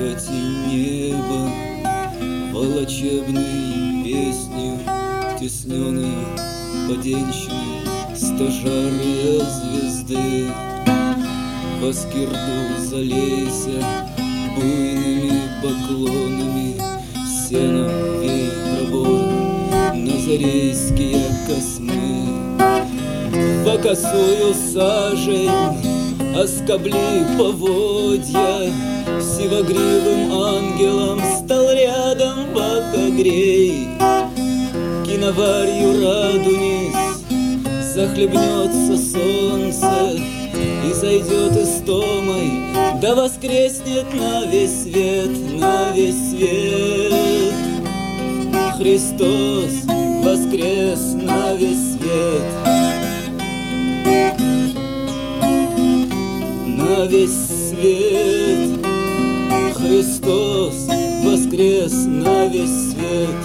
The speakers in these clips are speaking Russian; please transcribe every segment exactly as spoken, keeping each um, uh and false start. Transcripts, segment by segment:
бархате неба, волочебной песнью, тесненную поденщиной стажары звезды. В Аскирду залейся буйными поклонами, сеном вей пробор, назарейские космы. Во косую сажень оскобли поводья, сивогривым ангелом стал рядом бокогрей. Киноварью радугись, захлебнется солнце и зайдет истомой, да воскреснет на весь свет, на весь свет. Христос воскрес на весь свет, на весь свет. Христос воскрес на весь свет.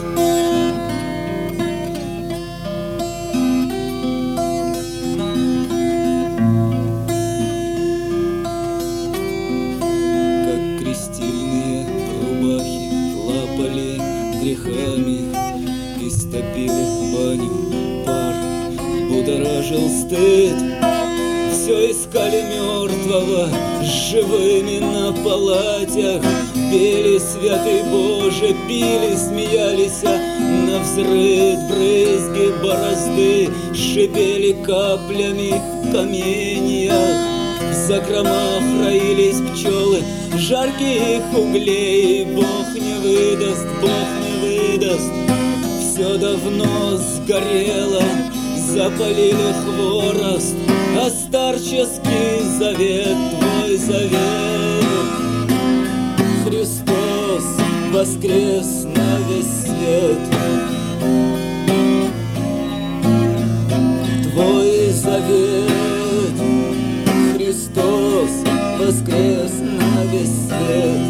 Как крестильные рубахи лапали грехами, истопил их баню пар, будоражил стыд. Все искали мертвого с живыми на палатях, пели святый Боже, пили, смеялись на взрыв брызги борозды, шипели каплями в каменьях. В закромах роились пчелы жарких углей, Бог не выдаст, Бог не выдаст. Все давно сгорело, запалили хворост, а старческий завет, твой завет. Христос воскрес на весь свет, твой завет. Христос воскрес на весь свет.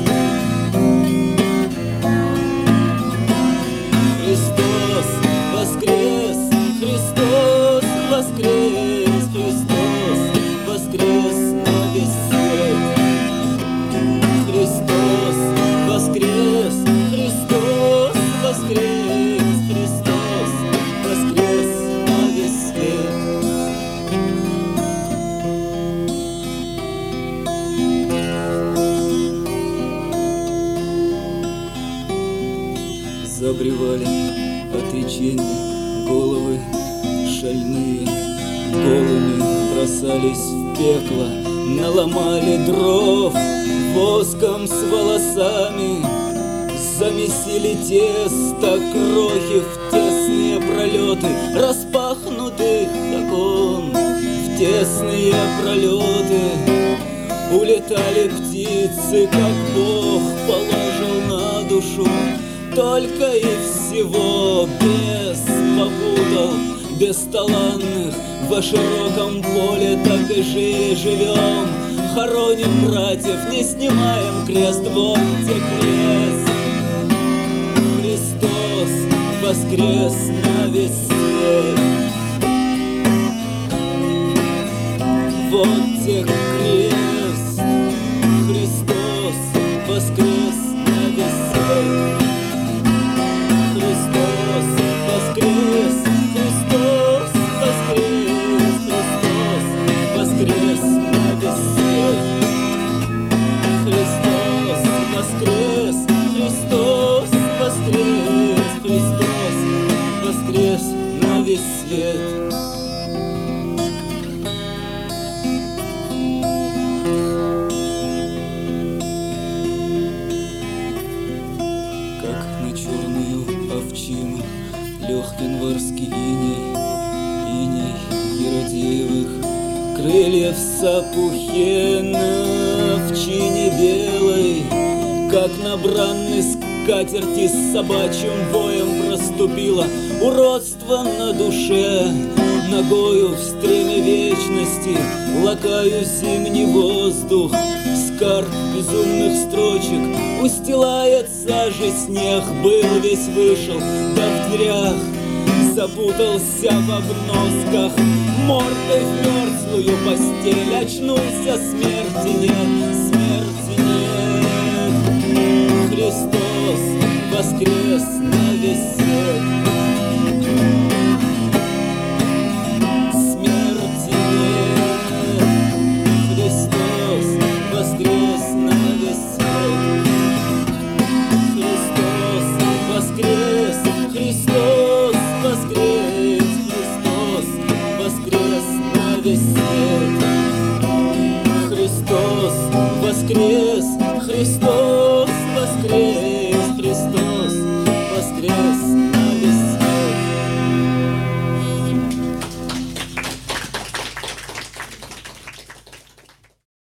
Христос воскрес, Христос воскрес, Христос воскрес на весь свет. Христос воскрес, Христос воскрес, Христос воскрес на весь свет. Забревали отреченье головы шальные, голыми бросались в пекло, наломали дров, воском с волосами замесили тесто, крохи в тесные пролеты распахнутых окон. В тесные пролеты улетали птицы, как Бог положил на душу. Только и всего бес попутал бесталанных во широком поле, так и жили, живем, хороним братьев, не снимаем крест, вот те крест. Христос воскрес на весь свет, вот те крест. Христос воскрес на весь свет. Христос воскрес, Христос воскрес, Христос воскрес на весь свет. Христос воскрес, Христос воскрес, Христос воскрес на весь свет. Лег январский иней, иней Еродиевых крыльев в сапухе на овчине белой, как на бранной скатерти с собачьим воем проступило уродство на душе. Ногою в стреме вечности лакаю зимний воздух, скарб безумных строчек устилает сажей снег. Был весь вышел, да в дверях запутался в обносках, мордой в мерзлую постель очнулся, смерти нет, смерти нет. Христос воскрес на весь свет. Смерти нет, Христос воскрес на весь свет. Христос воскрес, Христос воскрес, Христос воскрес на весь свет. Христос воскрес, Христос воскрес, Христос воскрес.